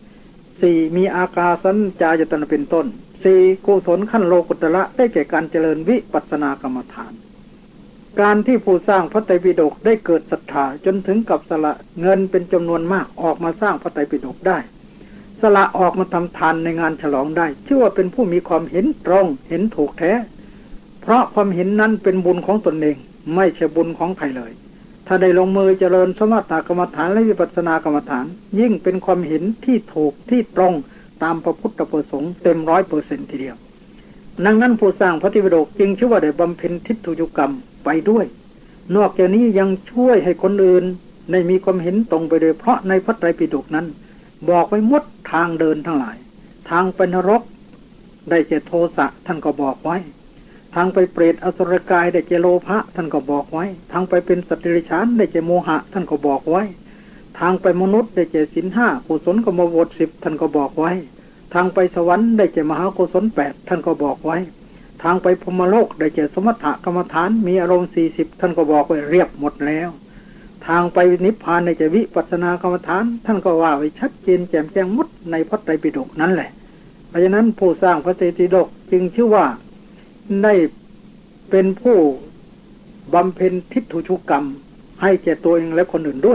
4. มีอากาสัญจายตนะเป็นต้น 4. กุศลขั้นโลกุตระได้แก่การเจริญวิปัสสนากรรมฐานการที่ผู้สร้างพระไตรปิฎกได้เกิดศรัทธาจนถึงกับสละเงินเป็นจำนวนมากออกมาสร้างพระไตรปิฎกได้สละออกมาทำทานในงานฉลองได้ชื่อว่าเป็นผู้มีความเห็นตรงเห็นถูกแท้เพราะความเห็นนั้นเป็นบุญของตนเองไม่ใช่บุญของใครเลยถ้าได้ลงมือเจริญสมถกรรมฐานและวิปัสสนากรรมฐานยิ่งเป็นความเห็นที่ถูกที่ตรงตามพระพุทธประสงค์เต็ม 100% ทีเดียวดังนั้นผู้สร้างพระไตรปิฎกจึงชื่อว่าได้บำเพ็ญทิฏฐุชุกรรมไปด้วยนอกจากนี้ยังช่วยให้คนอื่นได้มีความเห็นตรงไปโดยเพราะในพระไตรปิฎกนั้นบอกไว้หมดทางเดินทั้งหลายทางไปนรกได้แก่โทสะท่านก็บอกไว้ทางไปเปรตอสุรกายได้แก่โลภะท่านก็บอกไว้ทางไปเป็นสัตว์เดรัจฉานได้แก่โมหะท่านก็บอกไว้ทางไปมนุษย์ได้แก่ศีล 5กุศลกรรมบท 10ท่านก็บอกไว้ทางไปสวรรค์ได้แก่มหากุศล8ท่านก็บอกไว้ทางไปพรหมโลกได้แก่สมถกรรมฐานมีอารมณ์40ท่านก็บอกไว้เรียบหมดแล้วทางไปนิพพานได้แก่วิปัสสนากรรมฐานท่านก็ว่าไว้ชัดเจนแจ่มแจ้งหมดในพระไตรปิฎกนั่นแหละเพราะฉะนั้นผู้สร้างพระไตรปิฎกจึงชื่อว่าได้เป็นผู้บำเพ็ญทิฏฐุชุกรรมให้แก่ตัวเองและคนอื่นด้วย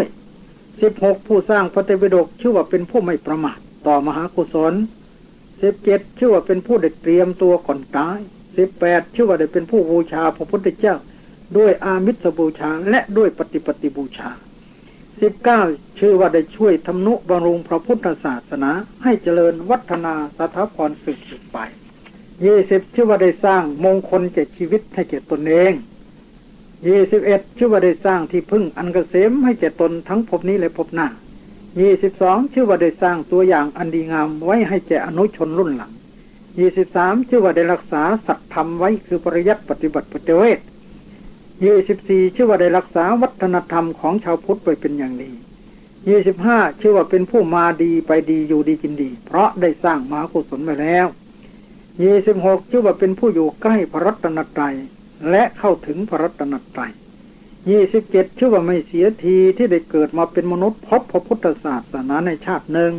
16. ผู้สร้างพระไตรปิฎกชื่อว่าเป็นผู้ไม่ประมาทต่อมหากุศล 17. ชื่อว่าเป็นผู้ได้เตรียมตัวก่อนตาย 18. ชื่อว่าได้เป็นผู้บูชาพระพุทธเจ้าด้วยอามิสบูชาและด้วยปฏิปติบูชา 19. ชื่อว่าได้ช่วยทำนุบำรุงพระพุทธศาสนาให้เจริญวัฒนาสถาพรสืบไป 20. ชื่อว่าได้สร้างมงคลแก่ชีวิตให้แก่ตนเอง 21. ชื่อว่าได้สร้างที่พึ่งอันเกษมให้แก่ตนทั้งภพนี้และภพหน้า 22. ชื่อว่าได้สร้างตัวอย่างอันดีงามไว้ให้แก่อนุชนรุ่นหลัง 23. ชื่อว่าได้รักษาสัตธรรมไว้คือปริยัติปฏิบัติปฏิเวท 24ชื่อว่าได้รักษาวัฒนธรรมของชาวพุทธไว้เป็นอย่างดี25ชื่อว่าเป็นผู้มาดีไปดีอยู่ดีกินดีเพราะได้สร้างมหากุศลไว้แล้ว26ชื่อว่าเป็นผู้อยู่ใกล้พระรัตนตรัยและเข้าถึงพระรัตนตรัย27ชื่อว่าไม่เสียทีที่ได้เกิดมาเป็นมนุษย์พบพระพุทธศาสนาในชาติหนึ่ง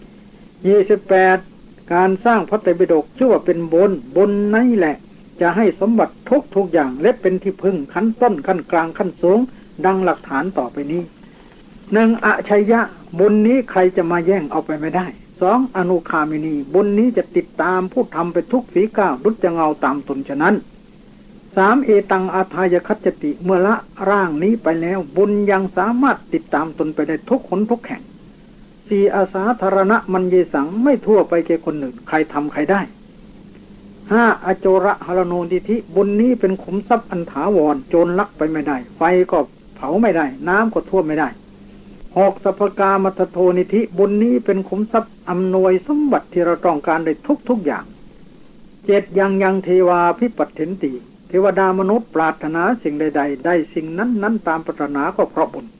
28การสร้างพระไตรปิฎกชื่อว่าเป็นบุญนั่นแหละจะให้สมบัติทุกอย่างและเป็นที่พึ่งขั้นต้นขั้นกลางขั้นสูงดังหลักฐานต่อไปนี้1อชัยยะบุญนี้ใครจะมาแย่งเอาไปไม่ได้2อนุคามินีบุญนี้จะติดตามผู้ทำไปทุกฝีก้าวดุจจะเงาตามตนฉะนั้น3เอตังอาทายคัจจติเมื่อละร่างนี้ไปแล้วบุญยังสามารถติดตามตนไปได้ทุกหนทุกแห่ง4อาสาธารณะมันเยสังไม่ทั่วไปแก่คนอื่นใครทำใครได้5อโจระหรโนทิธิบุญนี้เป็นขุมทรัพย์อันถาวรโจรลักไปไม่ได้ไฟก็เผาไม่ได้น้ำก็ท่วมไม่ได้6สัพพกามัทโทนิธิบุญนี้เป็นขุมทรัพย์อำนวยสมบัติที่เราต้องการได้ทุกอย่าง7ยังเทวาภิปัฏฐินติเทวดามนุษย์ปรารถนาสิ่งใดได้สิ่งนั้นตามปรารถนาก็เพราะบุญ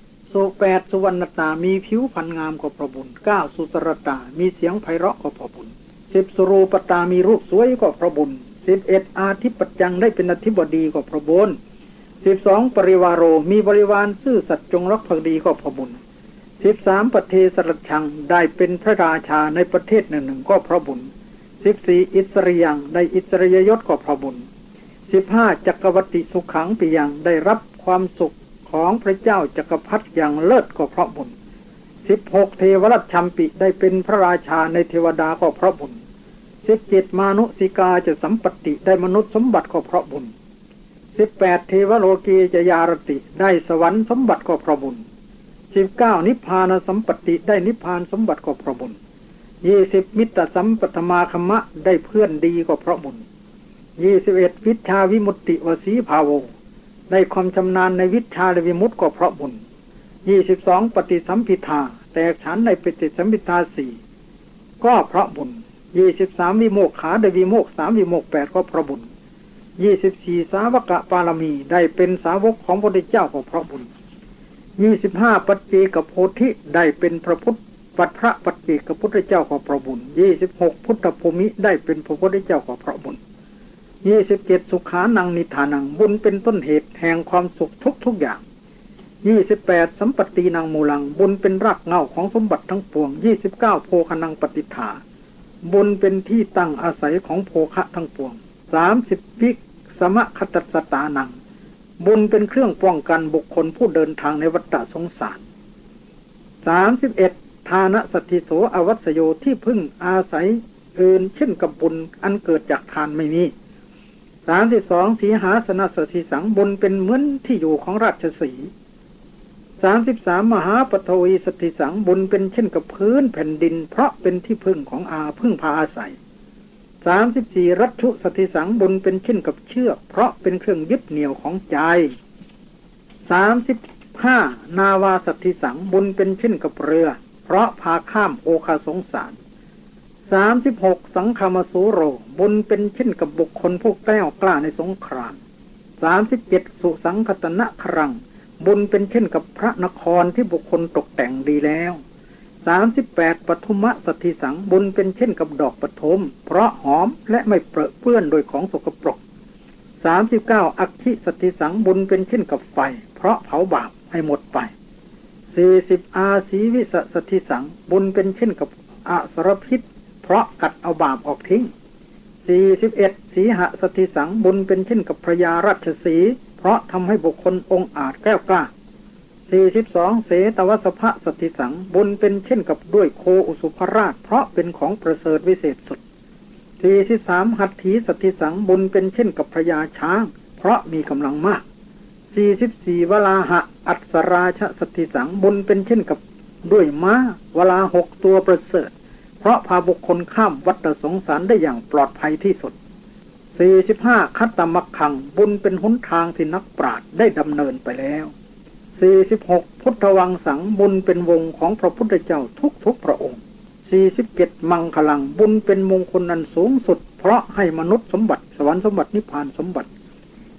8สุวรรณตามีผิวพรรณงามก็เพราะบุญ9สุสรตามีเสียงไพเราะก็เพราะบุญ10สุรูปตามีรูปสวยก็เพราะบุญ11อาทิปัจจังได้เป็นอธิบดีก็เพราะบุญ12ปริวารโรมีบริวารซื่อสัตย์จงรักภักดีก็เพราะบุญ13ปเทสรชังได้เป็นพระราชาในประเทศหนึ่งก็เพราะบุญ14อิสริยังได้อิสริยยศก็เพราะบุญ15จักรวติสุขังปิยังได้รับความสุขของพระเจ้าจักรพรรดิอย่างเลิศก็เพราะบุญ16เทวรัชชัมปิได้เป็นพระราชาในเทวดาก็เพราะบุญ17มานุสิกาจะสัมปติได้มนุษย์สมบัติก็เพราะบุญ18เทวโลกีจะยารติได้สวรรค์สมบัติก็เพราะบุญ19นิพพานสัมปติได้นิพพานสมบัติก็เพราะบุญ20มิตรสัมปทมาคมะได้เพื่อนดีก็เพราะบุญ21วิชาวิมุตติวสีภาโวได้ความชำนาญในวิชาและวิมุตติก็เพราะบุญ22ปฏิสัมภิทาแตกฉานในปฏิสัมภิทา4ก็เพราะบุญ23วิโมกขาได้วิโมก3วิโมก8ก็เพราะบุญ24สาวกปารมีได้เป็นสาวกของพระพุทธเจ้าก็เพราะบุญ25ปัจเจกโพธิได้เป็นพระปัจเจกพุทธเจ้าก็เพราะบุญ26พุทธภูมิได้เป็นพระพุทธเจ้าก็เพราะบุญ27สุขานังนิธานังบุญเป็นต้นเหตุแห่งความสุขทุกอย่าง28สัมปตินังมูลังบุญเป็นรากเหง้าของสมบัติทั้งปวง29โภคนังปฏิฐาบุญเป็นที่ตั้งอาศัยของโภคะทั้งปวง30วิสมคตัสสตานังบุญเป็นเครื่องป้องกันบุคคลผู้เดินทางในวัฏสงสาร31ทานะสัตถิโสอวัสโยที่พึ่งอาศัยอื่นเช่นกับบุญอันเกิดจากทานไม่มี32สีหาสนสถิสังบุญเป็นเหมือนที่อยู่ของราชสีห์33มหาปฐวีสถิสังบุญเป็นเช่นกับพื้นแผ่นดินเพราะเป็นที่พึ่งของพึ่งพาอาศัย34รัชชุสถิสังบุญเป็นเช่นกับเชือกเพราะเป็นเครื่องยึดเหนี่ยวของใจ35นาวาสถิสังบุญเป็นเช่นกับเรือเพราะพาข้ามโอคาสงสาร36สังฆมโสโรบุญเป็นเช่นกับบุคคลผู้แกล้วกล้าในสงคราม37สุสังคตนะครังบุญเป็นเช่นกับพระนครที่บุคคลตกแต่งดีแล้ว38ปฐุมสัตถิสังบุญเป็นเช่นกับดอกปฐมเพราะหอมและไม่เปรอะเปื้อนโดยของสกปรก39อัคคิสัตถิสังบุญเป็นเช่นกับไฟเพราะเผาบาปให้หมดไป40อาสีวิสัตถิสังบุญเป็นเช่นกับอสรพิษเพราะกัดเอาบาปออกทิ้ง41สีหสัตถิสังบุญเป็นเช่นกับพระยาราชสีห์เพราะทำให้บุคคลองอาจแกล้วกล้า42เสตวสภะสัตถิสังบุญเป็นเช่นกับด้วยโคอุสุภราชเพราะเป็นของประเสริฐวิเศษสุด43หัตถีสัตถิสังบุญเป็นเช่นกับพระยาช้างเพราะมีกำลังมาก44วลาหะอัศราชสัตถิสังบุญเป็นเช่นกับด้วยม้าวลา6ตัวประเสริฐเพราะพาบุคคลข้ามวัฏสงสารได้อย่างปลอดภัยที่สุด45คัตตมัคคังบุญเป็นหนทางที่นักปราชญ์ได้ดำเนินไปแล้ว46พุทธวังสังบุญเป็นวงของพระพุทธเจ้าทุกพระองค์47มังคลังบุญเป็นมงคลอันสูงสุดเพราะให้มนุษย์สมบัติสวรรค์สมบัตินิพพานสมบัติ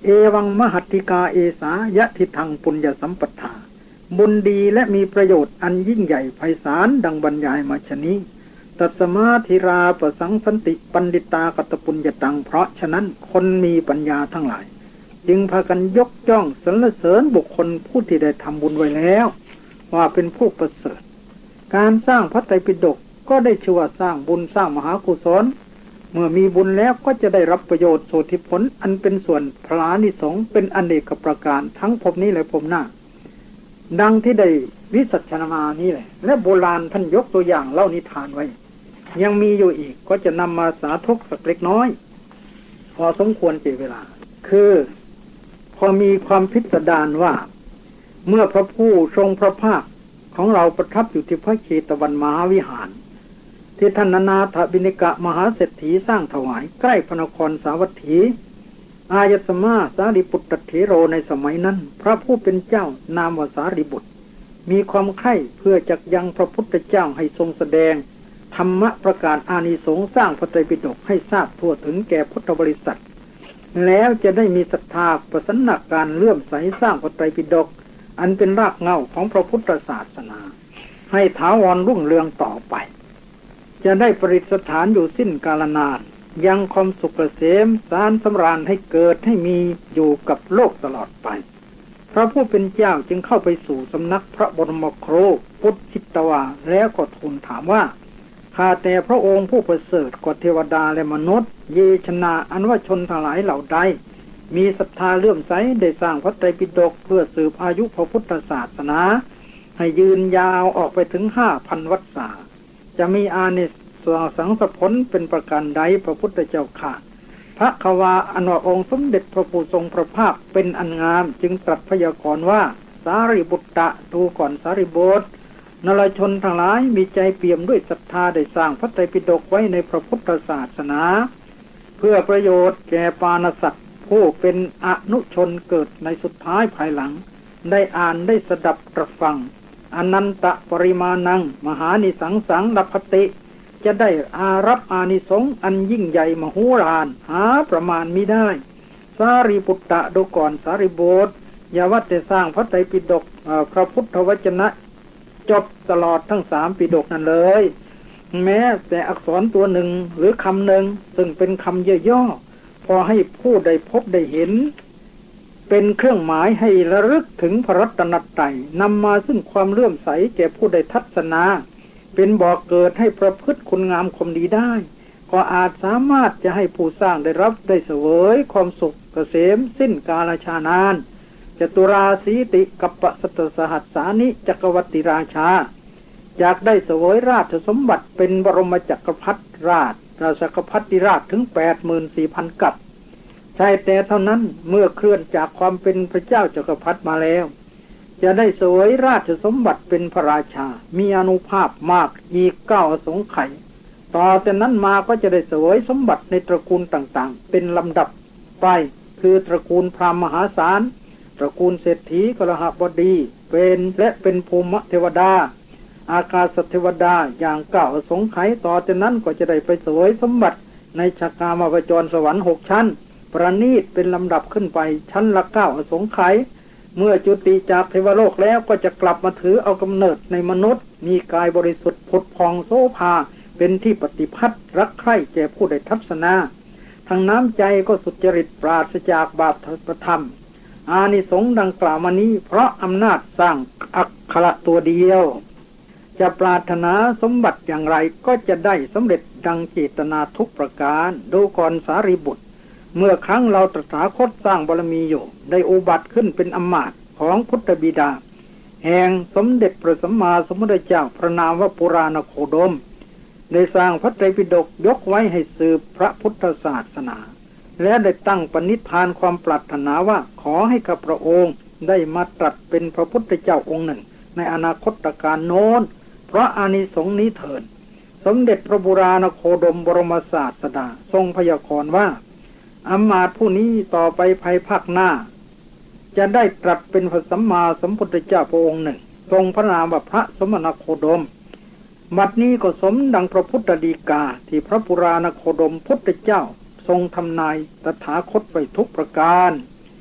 เอวังมหัตติกาเอสายะทิทังปุญญสัมปทาบุญดีและมีประโยชน์อันยิ่งใหญ่ไพศาลดังบรรยายมาชนี้ตัสมาธิราปสังสันติปันดิตากตปุญญตังเพราะฉะนั้นคนมีปัญญาทั้งหลายจึงพากันยกย่องสรรเสริญบุคคลผู้ที่ได้ทำบุญไว้แล้วว่าเป็นผู้ประเสริฐการสร้างพระไตรปิฎกก็ได้ชื่อว่าสร้างบุญสร้างมหากุศลเมื่อมีบุญแล้วก็จะได้รับประโยชน์โสติผลอันเป็นส่วนพลานิสงส์เป็นอเนกประการทั้งภพนี้และภพหน้าดังที่ได้วิสัชนามานี้แหละและโบราณท่านยกตัวอย่างเล่านิทานไว้ยังมีอยู่อีกก็จะนำมาสาธกสักเล็กน้อยพอสมควรเจเวลาคือพอมีความพิสดารว่าเมื่อพระผู้ทรงพระภาคของเราประทับอยู่ที่พระเชตวันมหาวิหารที่ท่านนาถบิณกะมหาเศรษฐีสร้างถวายใกล้พระนครสาวัตถีอายตมาสารีบุตรเถโรในสมัยนั้นพระผู้เป็นเจ้านามว่าสารีบุตรมีความใคร่เพื่อจักยังพระพุทธเจ้าให้ทรงแสดงธรรมะประกาศอานิสงส์สร้างพระไตรปิฎกให้ทราบทั่วถึงแก่พุทธบริษัทแล้วจะได้มีศรัทธาประสานการเลื่อมใสสร้างพระไตรปิฎกอันเป็นรากเหง้าของพระพุทธศาสนาให้ถาวรรุ่งเรืองต่อไปจะได้ประดิษฐานอยู่สิ้นกาลนานยังความสุขเกษมสารสำราญให้เกิดให้มีอยู่กับโลกตลอดไปพระผู้เป็นเจ้าจึงเข้าไปสู่สำนักพระบรมครูพุทธชิตวาแล้วก็ทูลถามว่าข้าแต่พระองค์ผู้ประเสริฐกว่าเทวดาและมนุษย์เยชนาอันว่าชนทั้งหลายเหล่าใดมีศรัทธาเลื่อมใสได้สร้างพระไตรปิฎกเพื่อสืบอายุพระพุทธศาสนาให้ยืนยาวออกไปถึง 5,000 วรรษาจะมีอานิสงส์สังสผลเป็นประการใดพระพุทธเจ้าข้าพระขวาอันว่าองค์สมเด็จพระผู้ทรงพระภาคเป็นอันงามจึงตรัสพยากรณ์ว่าสารีบุตรดูก่อนสารีบุตรนรชนทั้งหลายมีใจเปี่ยมด้วยศรัทธาได้สร้างพระไตรปิฎกไว้ในพระพุทธศาสนาเพื่อประโยชน์แก่ปานสัตว์ผู้เป็นอนุชนเกิดในสุดท้ายภายหลังได้อ่านได้สดับตรับฟังอนันตปริมาณังมหานิสังสังดัพติจะได้อารับอานิสงส์อันยิ่งใหญ่มโหฬารหาประมาณมิได้สารีบุตรดูก่อนสารีบุตรอย่าว่าแต่สร้างพระไตรปิฎกพระพุทธวจนะจบตลอดทั้ง3ปิฎกนั่นเลยแม้แต่อักษรตัวหนึ่งหรือคำหนึ่งซึ่งเป็นคำย่อๆพอให้ผู้ใดพบได้เห็นเป็นเครื่องหมายให้ระลึกถึงพระรัตนตรัยนำมาซึ่งความเลื่อมใสแก่ผู้ใดทัศนาเป็นบ่อเกิดให้ประพฤติคุณงามความดีได้ก็อาจสามารถจะให้ผู้สร้างได้รับได้เสวยความสุขเกษมสิ้นกาลชานานจตุราสีติกัปปะสัตสหัสสานิจักรวรรดิราชาจากได้เสวยราชสมบัติเป็นบรมจักรพรรดิราชจักรพรรดิราชถึง 84,000 กับใช่แต่เท่านั้นเมื่อเคลื่อนจากความเป็นพระเจ้าจักรพรรดิมาแล้วจะได้เสวยราชสมบัติเป็นพระราชามีอานุภาพมากอีก9 อสงไขยต่อแต่นั้นมาก็จะได้เสวยสมบัติในตระกูลต่างๆเป็นลำดับไปคือตระกูลพราหมณ์มหาศาลตระกูลเศรษฐีกฤหบดีเป็นภูมิเทวดาอากาศเทวดาอย่าง9 อสงไขยต่อแต่นั้นก็จะได้ไปเสวยสมบัติในชากามวจรสวรรค์6 ชั้นประณีตเป็นลำดับขึ้นไปชั้นละ9 อสงไขยเมื่อจุติจากเทวโลกแล้วก็จะกลับมาถือเอากำเนิดในมนุษย์มีกายบริสุทธิ์ผุดพองโสภาเป็นที่ปฏิพัทธ์รักใคร่แก่ผู้ใดทัศนาทางน้ำใจก็สุจริตปราศจากบาปธรรมอานิสงส์ดังกล่าวมานี้เพราะอำนาจสร้างอักขระตัวเดียวจะปรารถนาสมบัติอย่างไรก็จะได้สำเร็จดังเจตนาทุกประการดูก่อนสารีบุตรเมื่อครั้งเราตถาคตสร้างบารมีอยู่ได้อุบัติขึ้นเป็นอมาตย์ของพุทธบิดาแห่งสมเด็จพระสัมมาสัมพุทธเจ้าพระนามว่าปุราณโคดมได้สร้างพระไตรปิฎกยกไว้ให้สืบพระพุทธศาสนาและได้ตั้งปณิธานความปรารถนาว่าขอให้ข้าพระองค์ได้มาตรัสเป็นพระพุทธเจ้าองค์หนึ่งในอนาคตการโน้นเพราะอานิสงส์นี้เถิดสมเด็จพระปุราณโคดมบรมศาสดาทรงพยากรณ์ว่าอมาตย์ผู้นี้ต่อไปภายภาคหน้าจะได้ตรัสเป็นพระสัมมาสัมพุทธเจ้าพระองค์หนึ่งทรงพระนามว่าพระสมณโคดมบัดนี้ก็สมดังพระพุทธฎีกาที่พระปุราณโคดมพุทธเจ้าทรงทำนายตถาคตไว้ทุกประการ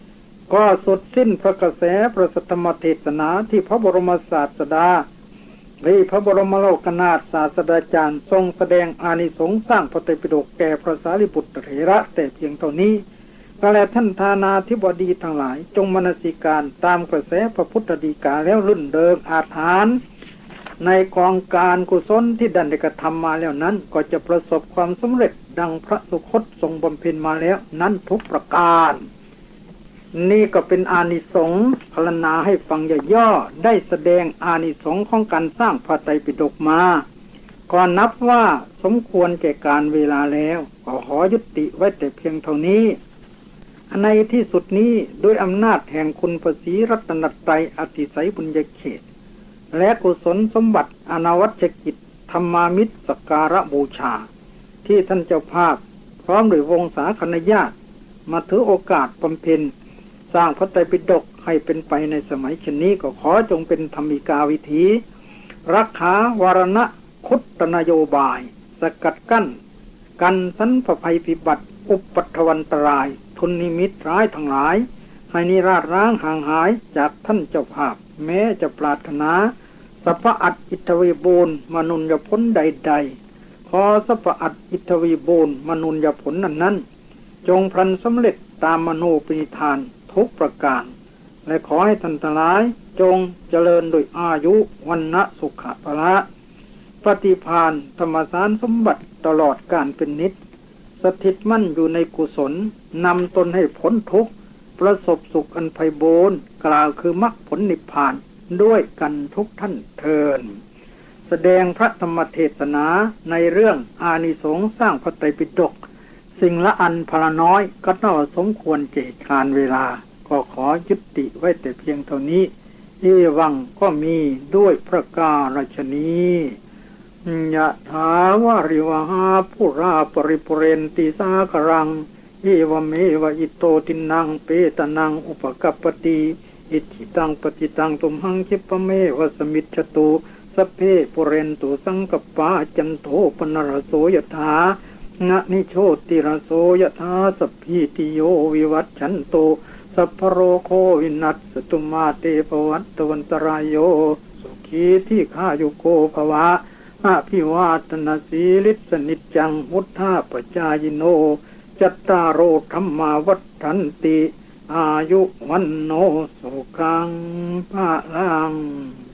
ก็สุดสิ้นพระกระแสพระสัทธรรมเทศนาที่พระบรมศาสดาหรือพระบรมโลกนาถศาสดาจารย์ทรงแสดงอานิสงส์สร้างพระไตรปิฎกแก่พระสารีบุตรเถระแต่เพียงเท่านี้ก็แลท่านทานาธิบดีทั้งหลายจงมนสิการตามกระแสพระพุทธฎีกาแล้วรุ่นเดิมอาถรรพ์ในกองการกุศลที่ดันได้กระทำมาแล้วนั้นก็จะประสบความสำเร็จดังพระสุคตทรงบำเพ็ญมาแล้วนั้นทุกประการนี่ก็เป็นอานิสงส์พรรณนาให้ฟังย่อๆได้แสดงอานิสงส์ของการสร้างพระไตรปิฎกมาก่อนนับว่าสมควรแก่การเวลาแล้วก็ขอยุติไว้แต่เพียงเท่านี้ในที่สุดนี้ด้วยอำนาจแห่งคุณพระศรีรัตนตรัยอติไสยบุญญาเขตและกุศลสมบัติอนวัชกิจธรรมามิตรสักการะบูชาที่ท่านเจ้าภาพพร้อมด้วยวงศาคณะญาติมาถือโอกาสบำเพ็ญสร้างพระไตรปิฎกให้เป็นไปในสมัยเช่นนี้ก็ขอจงเป็นธรรมิกาวิถีรักษาวารณะคุตนโยบายสกัดกั้นกันสันพภัยพิบัติอุปัฏฐวันตรายทุนนิมิตร้ายทั้งหลายให้นิราชร้างห่างหายจากท่านเจ้าภาพแม้จะปรารถนาสัพพอัตอิทวีบูรณ์มนุญญผลใดๆขอสัพพอัตอิทวีบูรณ์มนุญญผลนั้นจงพลันสำเร็จตามมโนปณิธานทุกประการและขอให้ท่านทั้งหลายจงเจริญโดยอายุวันนะสุขะพละปฏิภาณธรรมสารสมบัติตลอดกาลเป็นนิจสถิตมั่นอยู่ในกุศลนำตนให้พ้นทุกข์ประสบสุขอันไพบูรณ์กล่าวคือมรรคผลนิพพานด้วยกันทุกท่านเทินแสดงพระธรรมเทศนาในเรื่องอานิสงส์สร้างพระไตรปิฎกสิ่งละอันพละน้อยก็น่าสมควรเจตการเวลาก็ขอยุติไว้แต่เพียงเท่านี้เอวังก็มีด้วยพระกาศชนียะถาวาริวหาปุราปริปุเรนติสากรังเอวเมวะอิโตตินังเปตนังอุปกัปปติอิทิตังปฏิตังตุมหังคิปะเมวะสมิจฉตุสัพเพปุเรนตุสังกปาจันโทปนรโสยถานะนิโชติรโสยถาสัพพิติโยวิวัชชันโตสัพพโรโควินัสสตุมาเตปวัตตวันตรายโยสุขีที่ข้ายุโกภวะอภิวาทนาสีลิสนิจจังมุทธาปจายโนจัตตารโอธรรมาวัฏฐันติอายุวันโนสุขังภะลัง